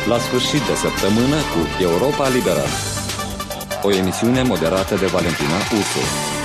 La sfârșit de săptămână cu Europa Liberală, o emisiune moderată de Valentina Ursu.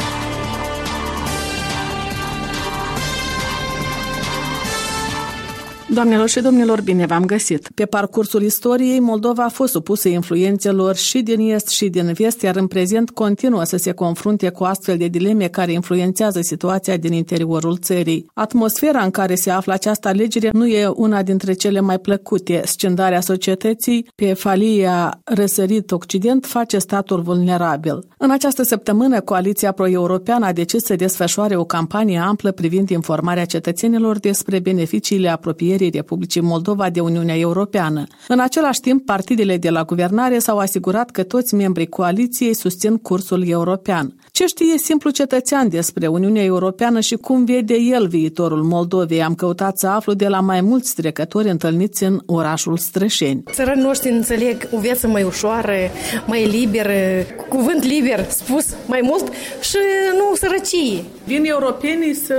Doamnelor și domnilor, bine v-am găsit! Pe parcursul istoriei, Moldova a fost supusă influențelor și din est și din vest, iar în prezent continuă să se confrunte cu astfel de dileme care influențează situația din interiorul țării. Atmosfera în care se află această alegere nu e una dintre cele mai plăcute. Scindarea societății pe falia răsărit-occident face statul vulnerabil. În această săptămână, Coaliția Pro-Europeană a decis să desfășoare o campanie amplă privind informarea cetățenilor despre beneficiile apropierii Republicii Moldova de Uniunea Europeană. În același timp, partidele de la guvernare s-au asigurat că toți membrii coaliției susțin cursul european. Ce știe simplu cetățean despre Uniunea Europeană și cum vede el viitorul Moldovei? Am căutat să aflu de la mai mulți trecători întâlniți în orașul Strășeni. Țăranii noștri înțeleg o viață mai ușoară, mai liberă, cu cuvânt liber spus mai mult și nu sărăcie. Vin europenii să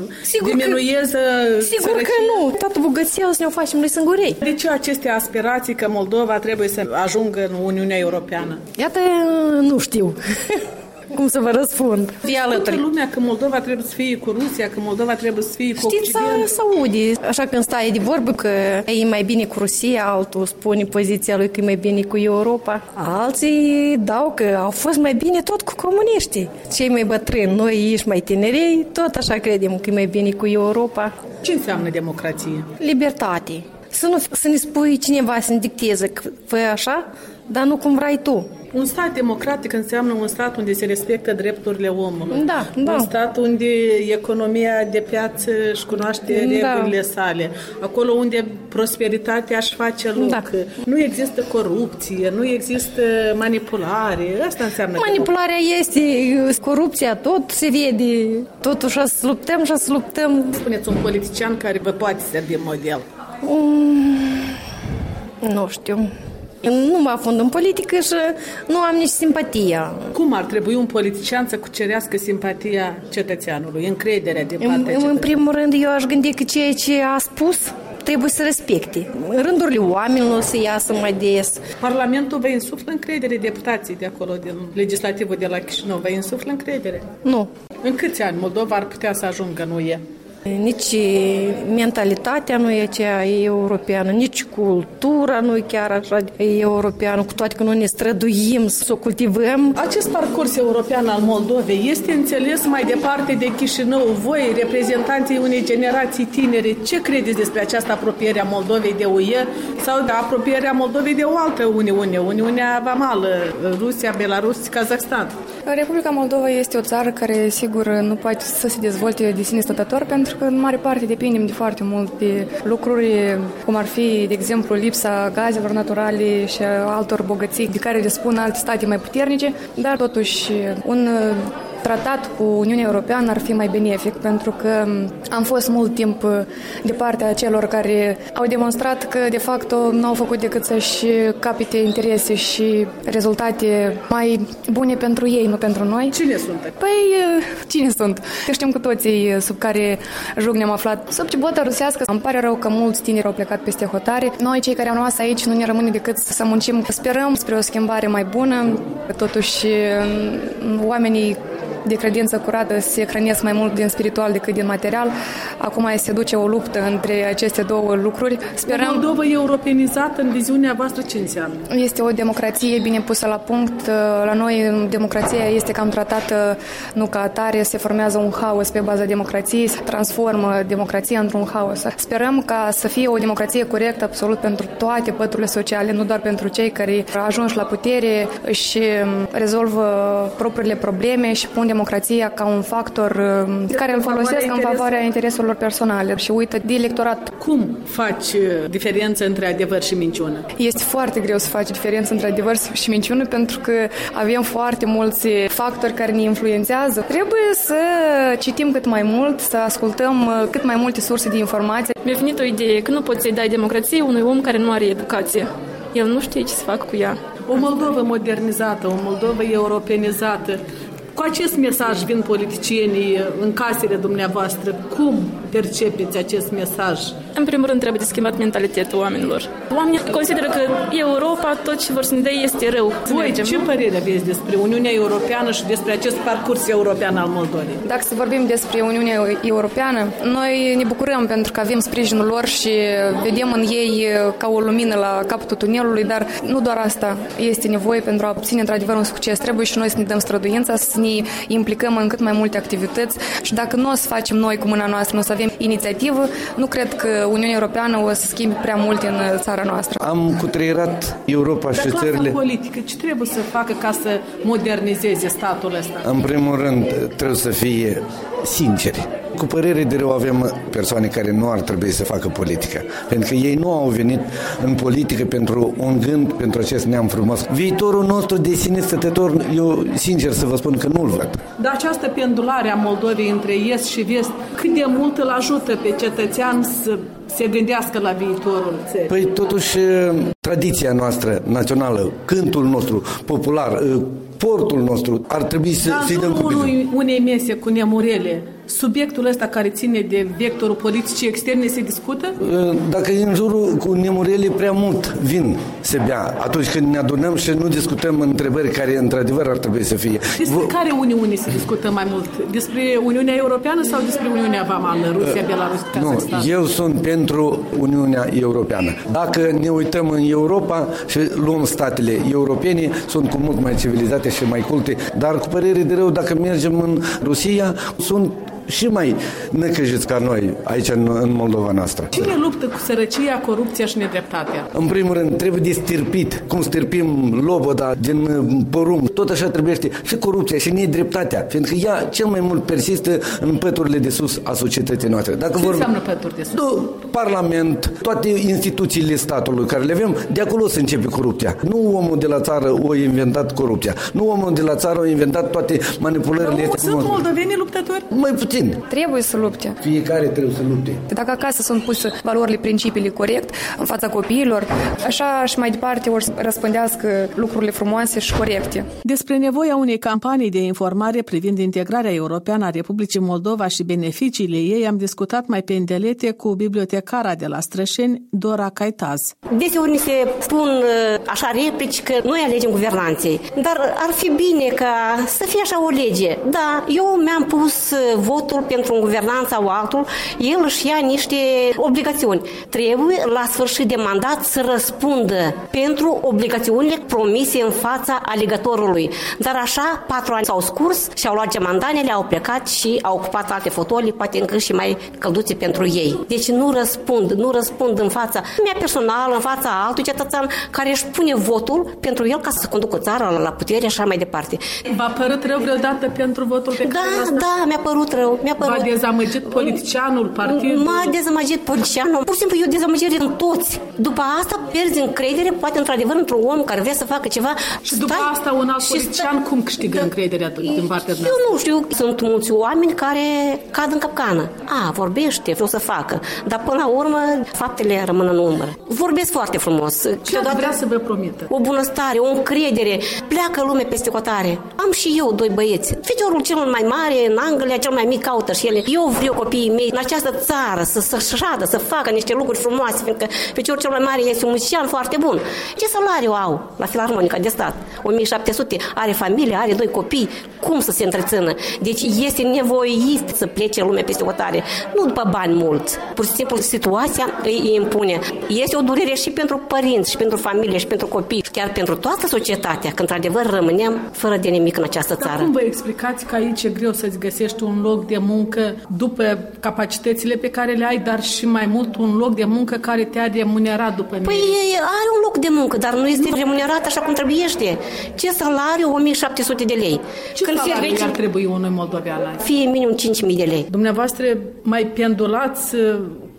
diminueze Sigur că nu. Toată bogăția o să ne o facem noi singurei. De ce aceste aspirații că Moldova trebuie să ajungă în Uniunea Europeană? Iată, nu știu. Cum să vă răspund? Toată lumea că Moldova trebuie să fie cu Rusia, că Moldova trebuie să fie cu Occidentul. Știți, să aude. Așa când stai de vorbă că e mai bine cu Rusia, altul spune poziția lui că e mai bine cu Europa. Alții dau că au fost mai bine tot cu comuniștii. Cei mai bătrâni, noi ești mai tinerei, tot așa credem că e mai bine cu Europa. Ce înseamnă democrație? Libertate. Să ne spui cineva să ne dicteze că fă așa, dar nu cum vrei tu. Un stat democratic înseamnă un stat unde se respectă drepturile omului. Da. Un stat unde economia de piață își cunoaște regulile sale. Acolo unde prosperitatea își face loc. Da. Nu există corupție, nu există manipulare. Asta înseamnă manipularea este, corupția tot se vede. Totuși să luptăm. Spuneți un politician care vă poate servi model. Nu știu. Nu mă afund în politică și nu am nici simpatia. Cum ar trebui un politician să cucerească simpatia cetățeanului, încrederea din partea cetățenului? În primul rând, eu aș gândi că ceea ce a spus trebuie să respecte. În rândurile oamenilor să iasă mai des. Parlamentul vă insuflă încredere, deputații de acolo, din legislativul de la Chișinău, vă insuflă încredere? Nu. În câți ani Moldova ar putea să ajungă în UE? Nici mentalitatea nu e aceea europeană, nici cultura nu e chiar așa europeană, cu toate că noi ne străduim să o cultivăm. Acest parcurs european al Moldovei este înțeles mai departe de Chișinău. Voi, reprezentanții unei generații tinere, ce credeți despre această apropiere a Moldovei de UE sau de apropierea Moldovei de o altă Uniune, Uniunea Vamală, Rusia, Belarus, Kazakhstan? Republica Moldova este o țară care, sigur, nu poate să se dezvolte de sine stătător, pentru că, în mare parte, depindem de foarte multe lucruri, cum ar fi, de exemplu, lipsa gazelor naturale și altor bogății de care dispun alte state mai puternice, dar, totuși, un tratat cu Uniunea Europeană ar fi mai benefic, pentru că am fost mult timp de partea celor care au demonstrat că, de fapt, nu au făcut decât să-și capite interese și rezultate mai bune pentru ei, nu pentru noi. Cine sunt? Cine sunt? Știm cu toții sub care jug ne-am aflat. Sub cibota rusească. Îmi pare rău că mulți tineri au plecat peste hotare. Noi, cei care am rămas aici, nu ne rămâne decât să muncim. Sperăm spre o schimbare mai bună. Totuși, oamenii de credință curată se hrănesc mai mult din spiritual decât din material. Acum se duce o luptă între aceste două lucruri. Sperăm. Moldova europenizată, în viziunea voastră, ce înseamnă? Este o democrație bine pusă la punct. La noi democrația este cam tratată nu ca atare, se formează un haos pe baza democrației, se transformă democrația într-un haos. Sperăm ca să fie o democrație corectă absolut pentru toate păturile sociale, nu doar pentru cei care ajung la putere și rezolvă propriile probleme și pun democrația ca un factor care îl folosesc în favoarea intereselor personale și uită de electorat. Cum faci diferența între adevăr și minciună? Este foarte greu să faci diferența între adevăr și minciună, pentru că avem foarte mulți factori care ne influențează. Trebuie să citim cât mai mult, să ascultăm cât mai multe surse de informație. Mi-a venit o idee că nu poți să-i dai democrație unui om care nu are educație. El nu știe ce să facă cu ea. O Moldovă modernizată, o Moldovă europenizată. Cu acest mesaj vin politicienii în casele dumneavoastră. Cum percepeți acest mesaj? În primul rând trebuie de schimbat mentalitatea oamenilor. Oamenii consideră că Europa, tot ce vor să ne dea este rău. Voi ce părere aveți despre Uniunea Europeană și despre acest parcurs european al Moldovei? Dacă să vorbim despre Uniunea Europeană, noi ne bucurăm pentru că avem sprijinul lor și vedem în ei ca o lumină la capătul tunelului, dar nu doar asta este nevoie pentru a obține într-adevăr un succes. Trebuie și noi să ne dăm străduința, să ne implicăm în cât mai multe activități și dacă nu o să facem noi cu mâna noastră, nu o să avem inițiativă, nu cred că Uniunea Europeană o să schimbe prea mult în țara noastră. Am cutreierat Europa și țările. Dar clasa politică ce trebuie să facă ca să modernizeze statul ăsta? În primul rând trebuie să fie sinceri. Cu părere de rău avem persoane care nu ar trebui să facă politică, pentru că ei nu au venit în politică pentru un gând, pentru acest neam frumos. Viitorul nostru de sine stătător, eu sincer să vă spun că nu-l văd. Dar această pendulare a Moldovei între est și vest, cât de mult îl ajută pe cetățean să se gândească la viitorul țării? Păi totuși tradiția noastră națională, cântul nostru popular, portul nostru ar trebui să-i dăm cu bine. Unei mese cu nemurele, subiectul ăsta care ține de vectorul politicii externe se discută? Dacă în jurul cu nemurele prea mult vin se bea, atunci când ne adunăm și nu discutăm întrebări care într-adevăr ar trebui să fie. Despre care Uniune se discută mai mult? Despre Uniunea Europeană sau despre Uniunea Vamală, Rusia, Belarus, Kazahstan? Nu, eu sunt pentru Uniunea Europeană. Dacă ne uităm în Europa și luăm statele europene, sunt cu mult mai civilizate și mai culte, dar cu părere de rău, dacă mergem în Rusia, sunt și mai necăjiți ca noi aici în Moldova noastră. Cine luptă cu sărăcia, corupția și nedreptatea? În primul rând, trebuie de stirpit, cum stirpim loboda din porumb. Tot așa trebuie și corupția și nedreptatea, pentru că ea cel mai mult persistă în păturile de sus a societății noastre. Ce înseamnă pături de sus? Parlament, toate instituțiile statului care le avem, de acolo se începe corupția. Nu omul de la țară a inventat corupția. Nu omul de la țară a inventat toate manipulările. Sunt moldoveni luptători? Mai puțin. Trebuie să lupte. Fiecare trebuie să lupte. Dacă acasă sunt puse valorile, principiile corect în fața copiilor, așa și mai departe ori să răspândească lucrurile frumoase și corecte. Despre nevoia unei campanii de informare privind integrarea europeană a Republicii Moldova și beneficiile ei am discutat mai pe îndelete cu bibliotecara de la Strășeni, Dora Caitaz. Deseori ni se spun așa replici că noi alegem guvernanții, dar ar fi bine ca să fie așa o lege. Da, eu mi-am pus votul pentru un guvernant sau altul, el își ia niște obligațiuni. Trebuie la sfârșit de mandat să răspundă pentru obligațiunile promise în fața alegătorului. Dar așa, 4 ani s-au scurs și au luat gemandanele, au plecat și au ocupat alte fotolii, poate încă și mai călduțe pentru ei. Deci nu răspund în fața mea personal, în fața altui cetățean care își pune votul pentru el ca să conducă țara la putere și așa mai departe. V-a părut rău vreodată pentru votul pe care l-ați dat? Da, mi-a părut rău. V-a dezamăgit politicianul, partidul? M-a dezamăgit politicianul. Pur și simplu eu dezamăgire în toți. După asta pierzi încredere, poate într-adevăr într-un om care vrea să facă ceva. Și după asta un alt politician cum câștigă încrederea din partea de? Eu nu știu. Sunt mulți oameni care cad în capcană. Vorbește, vreau să facă. Dar până la urmă faptele rămân în umbră. Vorbesc foarte frumos. Ce vrea să vă promită? O bunăstare, o încredere. Pleacă lume peste hotare. Am și eu 2 băieți. Feciorul cel mai mare în Anglia, cel mai mic caută și ele. Eu vreau copiii mei în această țară să șadă, să facă niște lucruri frumoase, pentru că feciorul cel mai mare este un muzician foarte bun. Ce salariu au la Filarmonica de Stat? 1700, are familie, are 2 copii. Cum să se întrețină? Deci este nevoit să plece lumea peste hotare. Nu după bani mulți. Pur și simplu situația îi impune. Este o durere și pentru părinți, și pentru familie, și pentru copii, și chiar pentru toată societatea, că într-adevăr rămânem fără de nimic în această țară. Dar cum vă explicați că aici e greu să-ți găsești un loc de muncă după capacitățile pe care le ai, dar și mai mult un loc de muncă care te-a remunerat după mine? Păi are un loc de muncă, dar nu este remunerat așa cum trebuiește. Ce salariu? 1700 de lei. Ce salariu ar trebui unui moldovean? Fie minim 5.000 de lei. Dumneavoastră mai pendulați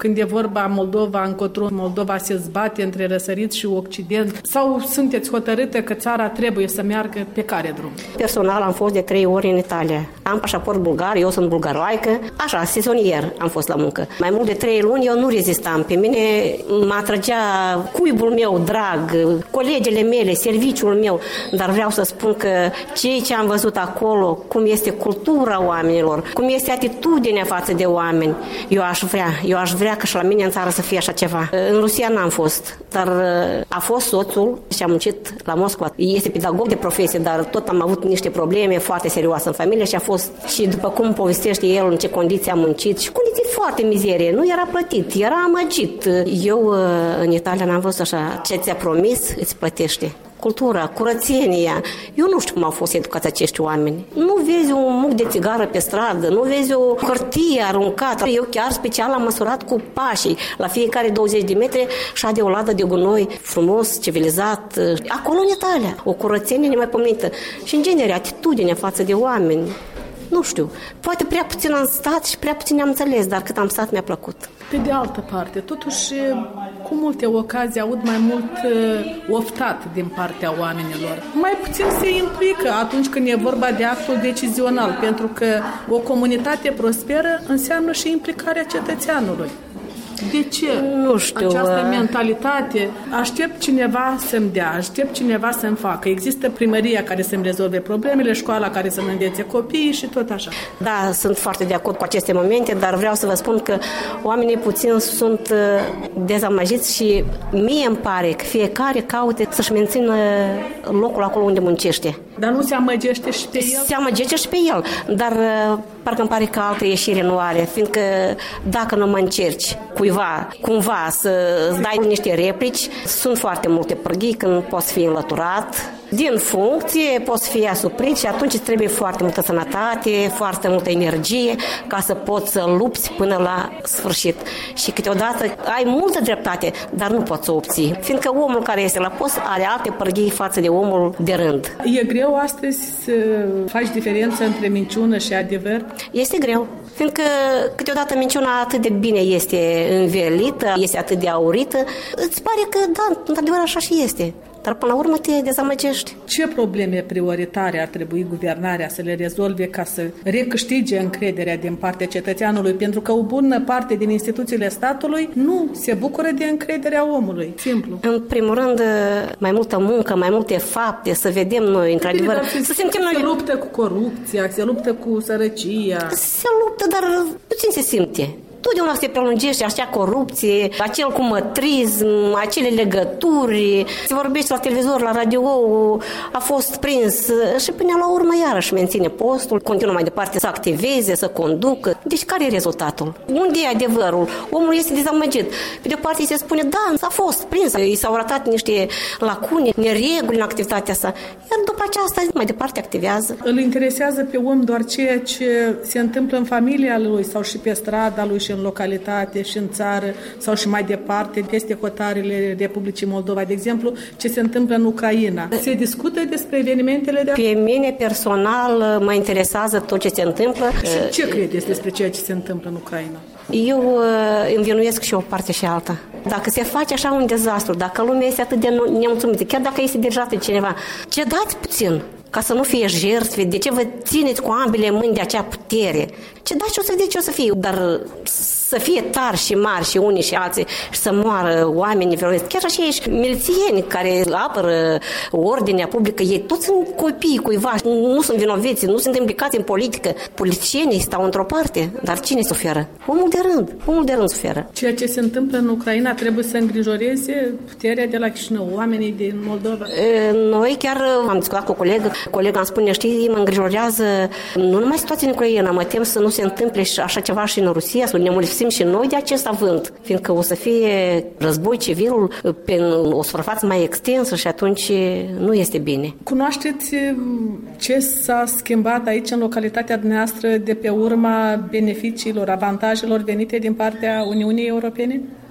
când e vorba Moldova, încotro Moldova se zbate între răsărit și Occident? Sau sunteți hotărâte că țara trebuie să meargă pe care drum? Personal am fost de 3 ori în Italia. Am pașaport bulgar, eu sunt bulgaroaică, așa, sezonier am fost la muncă. Mai mult de 3 luni eu nu rezistam. Pe mine mă atragea cuibul meu drag, colegele mele, serviciul meu, dar vreau să spun că ceea ce am văzut acolo, cum este cultura oamenilor, cum este atitudinea față de oameni, eu aș vrea că și la mine în țară să fie așa ceva. În Rusia n-am fost, dar a fost soțul și am muncit la Moscova. Este pedagog de profesie, dar tot am avut niște probleme foarte serioase în familie și a fost, și după cum povestește el în ce condiții a muncit, și condiții foarte mizerie, nu era plătit, era amăgit. Eu în Italia n-am văzut așa, ce ți-a promis îți plătește. Cultura, curățenia. Eu nu știu cum au fost educați acești oameni. Nu vezi un muc de țigară pe stradă, nu vezi o hârtie aruncată. Eu chiar special am măsurat cu pașii. La fiecare 20 de metri șade o ladă de gunoi frumos, civilizat. Acolo în Italia. O curățenie nemaipomenită. Și în genere, atitudinea față de oameni. Nu știu. Poate prea puțin am stat și prea puțin am înțeles, dar cât am stat mi-a plăcut. Pe de altă parte, totuși, cu multe ocazii aud mai mult oftat din partea oamenilor. Mai puțin se implică atunci când e vorba de actul decizional, pentru că o comunitate prosperă înseamnă și implicarea cetățeanului. De ce? Nu știu. Această mentalitate, aștept cineva să-mi dea, aștept cineva să-mi facă. Există primăria care să-mi rezolve problemele, școala care să-mi învețe copiii și tot așa. Da, sunt foarte de acord cu aceste momente, dar vreau să vă spun că oamenii puțin sunt dezamăgiți și mie îmi pare că fiecare caute să-și mențină locul acolo unde muncește. Dar nu se amăgește și pe el? Se amăgește și pe el, dar parcă îmi pare că altă ieșire nu are, fiindcă dacă nu mă încerci cumva să-ți dai niște replici, sunt foarte multe pârghii când poți fi înlăturat din funcție, poți fi asuprit și atunci îți trebuie foarte multă sănătate, foarte multă energie ca să poți să lupți până la sfârșit. Și câteodată ai multă dreptate, dar nu poți să o obții, fiindcă omul care este la post are alte pârghii față de omul de rând. E greu astăzi să faci diferența între minciună și adevăr? Este greu, fiindcă câteodată minciuna atât de bine este învelită, este atât de aurită, îți pare că da, într-adevăr așa și este. Dar până la urmă te dezamăgești. Ce probleme prioritare ar trebui guvernarea să le rezolve ca să recâștige încrederea din partea cetățeanului? Pentru că o bună parte din instituțiile statului nu se bucură de încrederea omului. Simplu. În primul rând, mai multă muncă, mai multe fapte, să vedem noi, într-adevăr. Se luptă cu corupția, se luptă cu sărăcia. Se luptă, dar puțin se simte. Totdeauna se prelungește acea corupție, acel cumătrism, acele legături. Se vorbește la televizor, la radio, a fost prins și până la urmă iarăși menține postul, continuă mai departe să activeze, să conducă. Deci care e rezultatul? Unde e adevărul? Omul este dezamăgit. Pe de o parte se spune, da, s-a fost prins, i s-au ratat niște lacune, nereguli în activitatea sa. Iar după aceasta mai departe activează. Îl interesează pe om doar ceea ce se întâmplă în familia lui sau și pe strada lui și în localitate și în țară sau și mai departe, peste hotarele Republicii Moldova, de exemplu, ce se întâmplă în Ucraina. Se discută despre evenimentele de... Pe mine, personal, mă interesează tot ce se întâmplă. Și ce credeți despre ceea ce se întâmplă în Ucraina? Eu învinuiesc și o parte și alta. Dacă se face așa un dezastru, dacă lumea este atât de nemulțumită, chiar dacă este deja de cineva, cedați puțin ca să nu fie jertfe. De ce vă țineți cu ambele mâini de acea putere? Cedați și o să vedeți ce o să fie. Dar să fie tari și mari și unii și alții și să moară oamenii violenți. Chiar așa ești milițieni care apără ordinea publică, ei toți sunt copii cuiva, nu sunt vinoveți, nu sunt implicați în politică. Politicienii stau într-o parte, dar cine suferă? Omul de rând suferă. Ceea ce se întâmplă în Ucraina trebuie să îngrijoreze puterea de la Chișinău, oamenii din Moldova? Noi chiar am discutat cu colega îmi spune, știi, mă îngrijorează nu numai situația în Ucraina, mă tem să nu se întâmple așa ceva și în Rusia, să ne mulțim și noi de acest avânt, fiindcă o să fie război civilul pe o suprafață mai extinsă și atunci nu este bine. Cunoașteți ce s-a schimbat aici în localitatea noastră de pe urma beneficiilor, avantajelor venite din partea Uniunii Europene?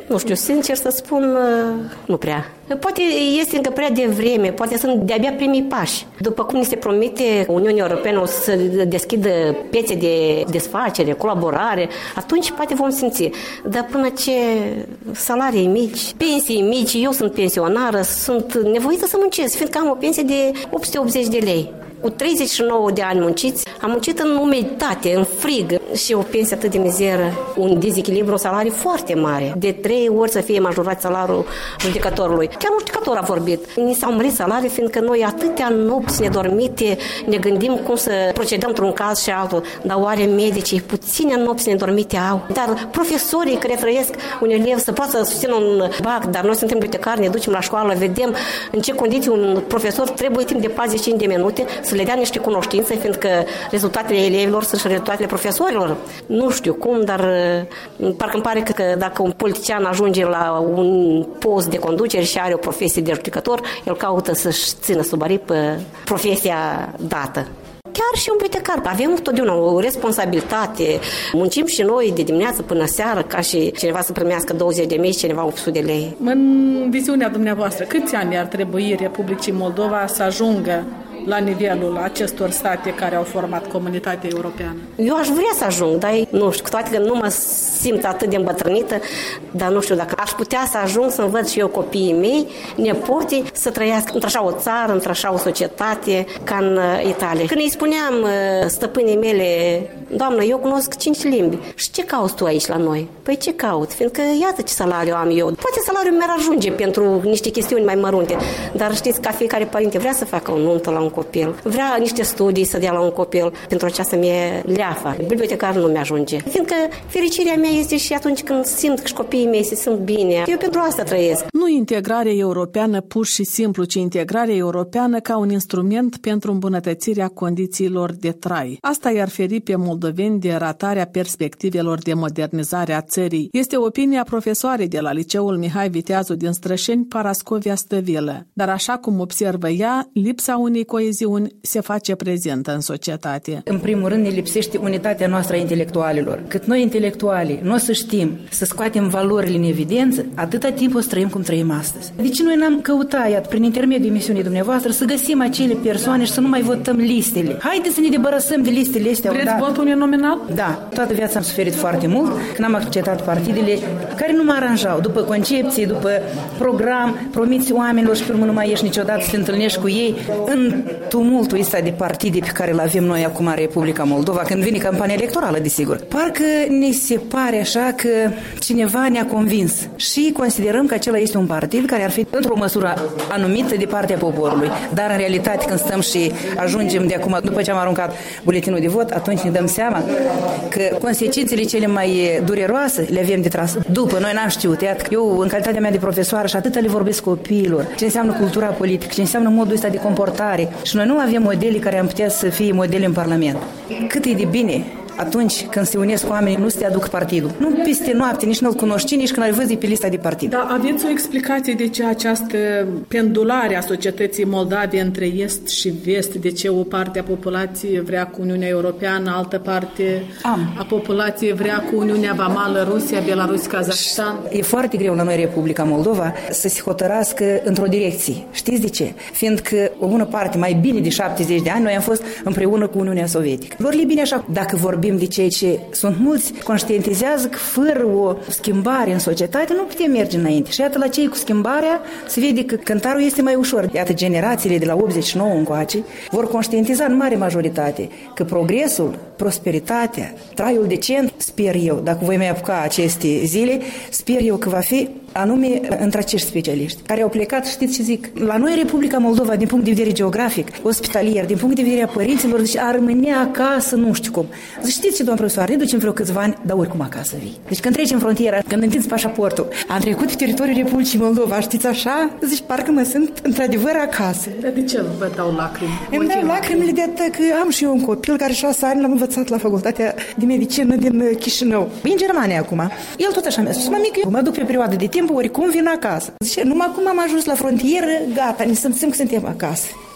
Nu știu, sincer să spun, nu prea. Poate este încă prea devreme, poate sunt de-abia primii pași. După cum ni se promite Uniunea Europeană o să deschidă piețe de desfacere, colaborare, atunci poate vom simți. Dar până ce salarii mici, pensii mici, eu sunt pensionară, sunt nevoită să muncesc, fiindcă am o pensie de 880 de lei. Cu 39 de ani munciți, am muncit în umiditate, în frig și o pensie atât de mizeră, un dezechilibru, un salariu foarte mare. De 3 ori să fie majorat salariul judecătorului. Chiar un judecător a vorbit. Ni s-au mărit salarii, fiindcă noi atâtea nopți nedormite ne gândim cum să procedăm într-un caz și altul. Dar oare medicii puține nopți nedormite au? Dar profesorii care trăiesc un elev să poată să susțină un bac, dar noi suntem bibliotecari, ne ducem la școală, vedem în ce condiții un profesor trebuie timp de 45 de minute să le dea niște cunoștințe, fiindcă rezultatele elevilor sunt și rezultatele profesorilor. Nu știu cum, dar parcă îmi pare că dacă un politician ajunge la un post de conducere și are o profesie de judecător, el caută să-și țină sub aripă profesia dată. Chiar și un bibliotecar, avem totdeauna o responsabilitate, muncim și noi de dimineață până seară, ca și cineva să primească 20.000 și cineva 800 de lei. În viziunea dumneavoastră, câți ani ar trebui Republicii Moldova să ajungă la nivelul acestor state care au format comunitatea europeană? Eu aș vrea să ajung, dar nu știu, cu toate că nu mă simt atât de îmbătrânită, dar nu știu, dacă aș putea să ajung să învăț și eu copiii mei, nepoții, să trăiască într-așa o țară, într-așa o societate ca în Italia. Când îi spuneam stăpânii mele, doamnă, eu cunosc 5 limbi, și ce cauți tu aici la noi? Păi ce caut? Fiindcă iată ce salariu am eu. Poate salariul mi-ar ajunge pentru niște chestiuni mai mărunte, dar știți, ca fiecare părinte vrea să facă o nuntă la un copil, vrea niște studii să dea la un copil, pentru aceasta mi-e leafa. Bibliotecar nu mi-ajunge. Fiindcă fericirea mea este și atunci când simt că și copiii mei se simt bine. Eu pentru asta trăiesc. Nu integrarea europeană pur și simplu, ci integrarea europeană ca un instrument pentru îmbunătățirea condițiilor de trai. Asta i-ar feri pe moldoveni de ratarea perspectivelor de modernizare a țării. Este opinia profesoarei de la Liceul Mihai Viteazu din Strășeni, Parascovia Stăvilă. Dar așa cum observă ea, lipsa unei coeziuni se face prezentă în societate. În primul rând ne lipsește unitatea noastră a intelectualilor. Cât noi intelectuali nu o să știm să scoatem valorile în evidență, atâta timp o să trăim cum trăim astăzi. De ce noi n-am căutat, prin intermediul emisiunii dumneavoastră, să găsim acele persoane și să nu mai votăm listele? Haideți să ne debarasăm de listele astea. Vreți votul nominal? Da. Toată viața am suferit foarte mult când am acceptat partidele care nu mă aranjau. După concepție, după program, promiți oamenilor și pe urmă nu mai ieși niciodată să te întâlnești cu ei în tumultul ăsta de partide pe care îl avem noi acum în Republica Moldova, când vine campania electorală, desigur. Parcă ne se pare așa că cineva ne-a convins și considerăm că acela este un partid care ar fi într-o măsură anumită de partea poporului. Dar în realitate, când stăm și ajungem de acum, după ce am aruncat buletinul de vot, atunci ne dăm seama că consecințele cele mai dureroase le avem de tras. După, noi n-am știut. Iată, eu, în calitatea mea de profesoară, și atâta le vorbesc copiilor, ce înseamnă cultura politică, ce înseamnă modul ăsta de comportare. Și noi nu avem modele care am putea să fie modele în Parlament. Cât e de bine atunci când se unesc oamenii, nu se te aduc partidul. Nu peste noapte, nici nu-l cunoști, nici când ai văzut pe lista de partid. Dar aveți o explicație de ce această pendulare a societății moldave între est și vest? De ce o parte a populației vrea cu Uniunea Europeană, altă parte a populației vrea cu Uniunea Vamală, Rusia, Belarus, Kazahstan? E foarte greu la noi, Republica Moldova, să se hotărască într-o direcție. Știți de ce? Fiindcă o bună parte, mai bine de 70 de ani, noi am fost împreună cu Uniunea Sovietică. Lor le bine așa, dacă vorbim de ceea ce sunt mulți, conștientizează că fără o schimbare în societate nu putem merge înainte. Și iată, la cei cu schimbarea se vede că cântarul este mai ușor. Iată, generațiile de la 89 încoace vor conștientiza în mare majoritate că progresul, prosperitatea, traiul decent, sper eu, dacă voi mai apuca aceste zile, sper eu că va fi anume între acești specialiști care au plecat, știți ce zic, la noi Republica Moldova, din punct de vedere geografic, ospitalier, din punct de vedere a părinților, zice, a rămâne acasă, nu știu cum. Zice, știți ce, doamnă profesor, ne ducem vreo câțiva ani, dar oricum acasă vii. Deci când trecem frontiera, când întinzi pașaportul, am trecut pe teritoriul Republicii Moldova, știți așa? Zici, parcă mă sunt într-adevăr acasă. Dar de ce vă dau lacrimi? Îmi dau lacrimile de atât că am și eu un copil care 6 ani l-am învățat la facultatea de medicină din Chișinău. E în Germania acum. El tot așa mi-a spus, mămică, eu mă duc pe perioadă de timp, oricum vin acasă. Zice, numai acum am ajuns la frontieră, gata, ne simțim că suntem acasă.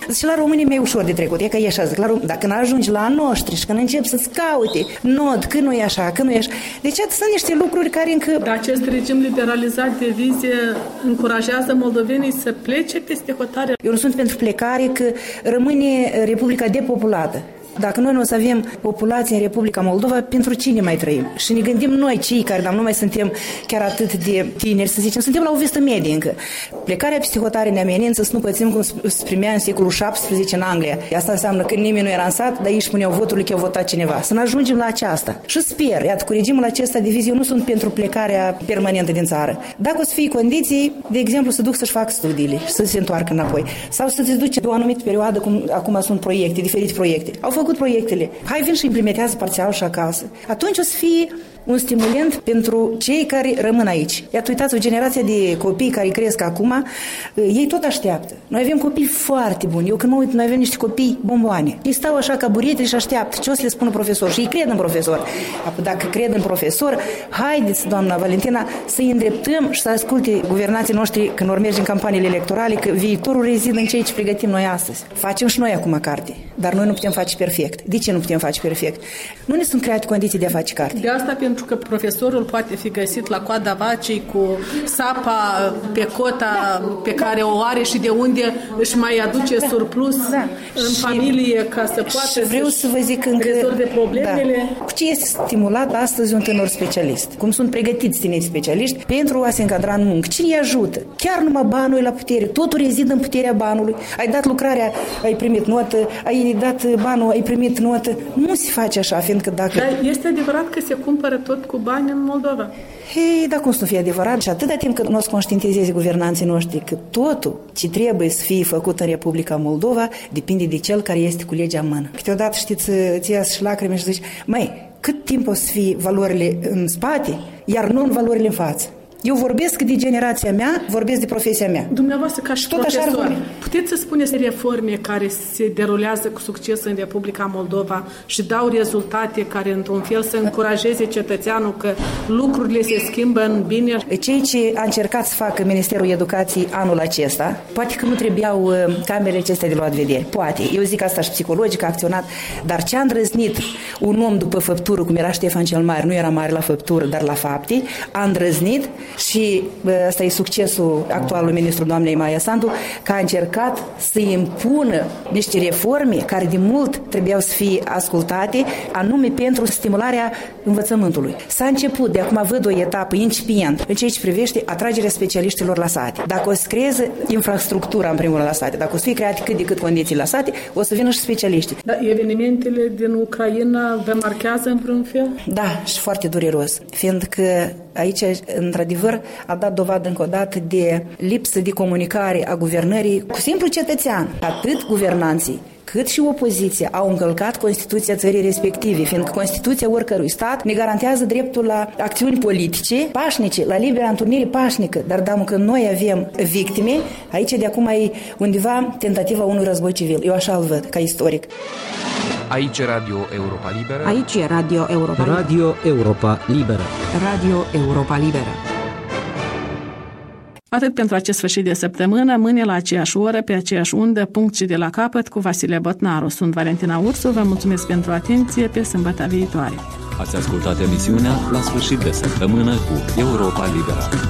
Zice, la românii mai ușor de trecut, e că e așa, zic, dar când ajungi la noștri și când încep să-ți caute nod, că nu e așa, că nu e așa. Deci sunt niște lucruri care încă... Dar acest regim liberalizat de vize încurajează moldovenii să plece peste hotare? Eu nu sunt pentru plecare, că rămâne Republica depopulată. Dacă noi nu o să avem populație în Republica Moldova, pentru cine mai trăim? Și ne gândim noi, cei care nu mai suntem chiar atât de tineri, să zicem, suntem la o vârstă medie încă. Plecarea peste hotare ne amenință să nu pățim cum se primea în secolul XVII în Anglia. Asta înseamnă că nimeni nu era în sat, dar ei își puneau votul că au votat cineva. Să ne ajungem la aceasta. Și sper, iată, cu regimul acesta de vizie, eu nu sunt pentru plecarea permanentă din țară. Dacă o să fie condiții, de exemplu, să duc să-și facă studiile și să se întoarcă înapoi. Sau să se duce pe o anumită perioadă, cum acum sunt proiecte, diferite proiecte. Au făcut proiectele. Hai, vin și implementează parțial și acasă. Atunci o să fie un stimulant pentru cei care rămân aici. Iată, uitați, o generație de copii care cresc acum, ei tot așteaptă. Noi avem copii foarte buni. Eu când mă uit, noi avem niște copii bomboane. Ei stau așa ca buretele și așteaptă ce o să le spună profesor. Și ei cred în profesor. Dacă cred în profesor, haideți, doamna Valentina, să-i îndreptăm și să asculte guvernanții noștri când vor merge în campaniile electorale, că viitorul rezidă în ceea ce pregătim noi astăzi. Facem și noi acum carte, dar noi nu putem face perfect. De ce nu putem face perfect? Nu ne sunt create condiții de a face carte. De asta, pentru că profesorul poate fi găsit la coada vacii cu sapa pe cota pe care o are și de unde își mai aduce surplus în familie ca să poată vreau să vă zic încă rezolve problemele. Cu ce este stimulat astăzi un tânăr specialist? Cum sunt pregătiți tinerii specialiști pentru a se încadra în muncă? Cine îi ajută? Chiar numai banul e la putere. Totul rezidă în puterea banului. Ai dat lucrarea, ai primit notă, ai dat banul, ai primit notă. Nu se face așa, fiindcă dacă... Dar este adevărat că se cumpără tot cu bani în Moldova? Hei, dar cum să nu fie adevărat? Și atâta timp cât nu o să conștientizeze guvernanții noștri că totul ce trebuie să fie făcut în Republica Moldova depinde de cel care este cu legea în mână. Câteodată, știți, ți ies și lacrimi și zici, măi, cât timp o să fie valorile în spate, iar nu în valorile în față? Eu vorbesc de generația mea, vorbesc de profesia mea. Dumneavoastră, ca și profesor, puteți să spuneți reforme care se derulează cu succes în Republica Moldova și dau rezultate care, într-un fel, să încurajeze cetățeanul că lucrurile se schimbă în bine? Ceea ce a încercat să facă Ministerul Educației anul acesta, poate că nu trebuiau camerele acestea de luat vedere. Poate. Eu zic asta și psihologic, a acționat, dar ce a îndrăznit un om după făptură, cum era Ștefan cel Mare, nu era mare la făptură, dar la fapte, a îndrăznit. Și ăsta e succesul actualului ministru doamnei Maia Sandu, că a încercat să impună niște reforme care de mult trebuiau să fie ascultate, anume pentru stimularea învățământului. S-a început, de acum văd o etapă incipient în ceea ce privește atragerea specialiștilor la sate. Dacă o să creeze infrastructura în primul rând la sate, dacă o să fie create cât de cât condiții la sate, o să vină și specialiștii. Dar evenimentele din Ucraina vă marchează în vreun fel? Da, și foarte dureros, fiindcă aici, într-adevăr, a dat dovadă încă o dată de lipsă de comunicare a guvernării cu simplu cetățean. Atât guvernanții cât și opoziția au încălcat Constituția țării respective, fiindcă Constituția oricărui stat ne garantează dreptul la acțiuni politice pașnice, la libera întâlnire pașnică. Dar dacă noi avem victime, aici de acum e undeva tentativa unui război civil. Eu așa îl văd, ca istoric. Aici Radio Europa Liberă. Aici e Radio Europa Liberă. Radio Europa Liberă. Radio Europa Liberă. Atât pentru acest sfârșit de săptămână, mâine la aceeași oră, pe aceeași undă, punct și de la capăt, cu Vasile Botnaru. Sunt Valentina Ursu, vă mulțumesc pentru atenție, pe sâmbătă viitoare. Ați ascultat emisiunea La sfârșit de săptămână cu Europa Liberă.